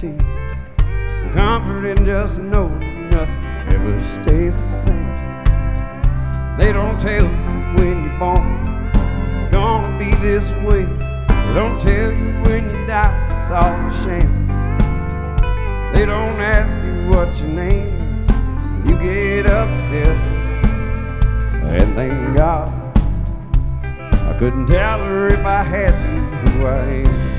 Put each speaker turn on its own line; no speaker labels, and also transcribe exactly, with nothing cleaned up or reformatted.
teeth. Comforting just knowing nothing ever stays the same. They don't tell you when you're born it's gonna be this way. They don't tell you when you die, it's all a shame. They don't ask you what your name is when you get up to heaven. And thank God I couldn't tell her if I had to who I am.